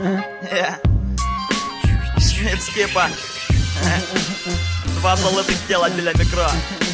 Скипа. Два золотих тіла біля мікро.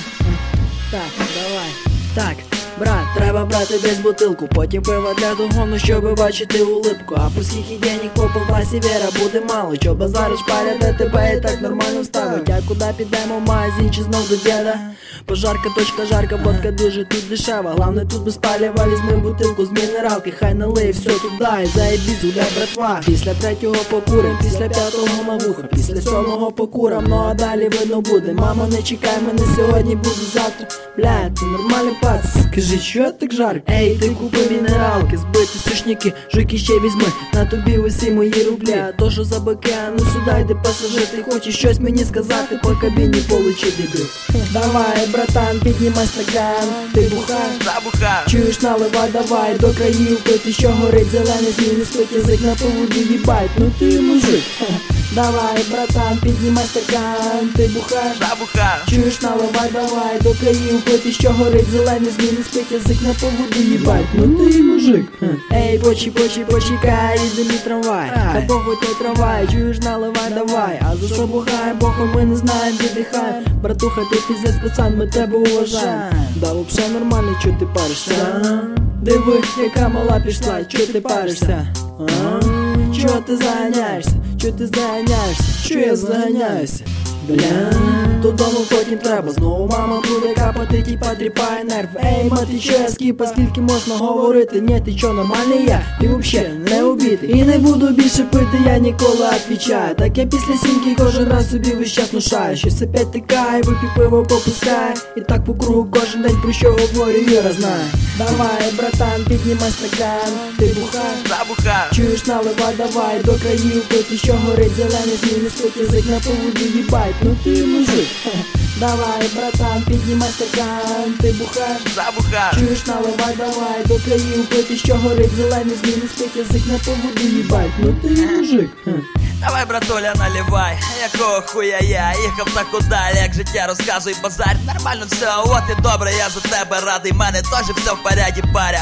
Так, давай. Так, брат, треба брати десь бутилку, потім пива для догону, щоб бачити улипку. А пуских ідейних по класі віра буде мало. Що базариш паря, де тебе і так нормально ставить. А куди підемо, в магазин чи знов до діда? Пожарка, точка, жарка, водка дуже тут дешева. Главне тут без палива, візьми бутилку з мінералки. Хай налий, все туди і заєбісь, гуляй, братва. Після третього покурим, після п'ятого на вуха, після сьомого покурам, ну а далі видно буде. Мама, не чекай мене сьогодні, буду завтра. Бля, ти нормальний пац, скажи, що так жарко? Ей, ти купи мінералки, збиті сушніки, жуки ще візьми, на тобі усі мої рублі. А то що за баки, а ну сюди йди пасажир, ти хочеш щось мені сказати, по кабіні получи, дебіл. Давай, братан, піднімай стакан, ти бухаєш? Забухав. Чуєш, наливай, давай, до країв пити, що горить зелений, зміни спить, язик на поводу їбать, ну ти мужик. Давай, братан, піднімай стакан, ти бухаєш? Забухав. Чуєш, наливай, давай, до країв пити, що горить зелений, зміни спить, язик на поводу їбать, ну ти мужик. Ей, почекай, іде мій трамвай, хай похуй той трамвай, чуєш, наливай, давай, а за що бухаєм, похуй ми не знаєм, віддихаєм. Братуха, ти піздець, пацан, ми тебе уважаємо. Да, вообще нормально, чо ти паришся? Диви, яка мала пішла, чо ти паришся? Чо ти заганяєшся? Чо ти заганяєшся? Чо я заганяюся? Бля, додому потім треба, знову мама буде капати, тіпа тріпає нерв. Ей, мати, що я скіпа, скільки можна говорити? Ні, ти чо, нормальний я? Ти вообще не убитий. І не буду більше пити, я ніколи отвічаю. Так я після сімки кожен раз собі весь час внушаю. Щось опять тикає, вип'ю пиво попускає. І так по кругу кожен день, про що говорю, Юра знає. Давай, братан, піднімай стакан, ти бухаєш? Забухав. Чуєш, наливай, давай, до країв пити, що горить зелений, зміни спить, язик на поводу їбать, ну ти мужик. Давай, братан, піднімай стакан, ти бухаєш? Забухав. Чуєш, наливай, давай, до країв пити, що горить зелений, зміни спить, язик на поводу їбать, ну ти мужик. Давай, братуля, наливай, якого хуя я їхав так удалі, як життя розказуй, базар. Нормально все, от і добре, я за тебе радий, мене теж все в поряді, паря.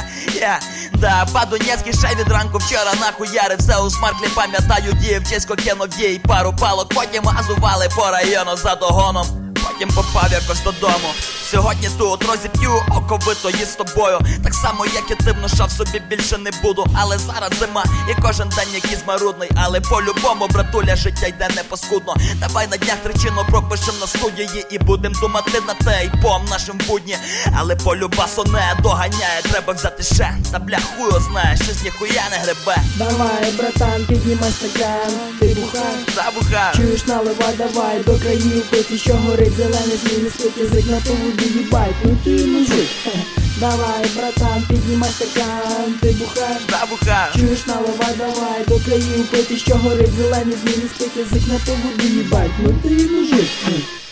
Да, по-донецькій ще від ранку вчора нахуярив, все у смарклі пам'ятаю діїв, чесько кинув дій, пару палок, потім газували по району за догоном. Потім попав якось додому. Сьогодні тут розіп'ю оковито її з тобою. Так само, як і ти внушав собі більше не буду. Але зараз зима і кожен день якийсь марудний. Але по-любому, братуля, життя йде не паскудно. Давай на днях тричину пропишем на студії і будем думати на те і по нашим будні. Але полюбасу не доганяє, треба взяти ще. Та бля, хуй знає, щось ніхуя не гребе. Давай, братан, піднімай стакан, ти бухаєш? Забухав. Чуєш, наливай, давай, до країв пити, що горить зелений, зміни спить, язик на поводу їбать, ну ти мужик. Давай, братан, піднімай стакан, ти бухаєш? Забухав. Чуєш, наливай, давай, до країв пити, що горить зелений, зміни спить, язик на поводу їбать, ну ти мужик.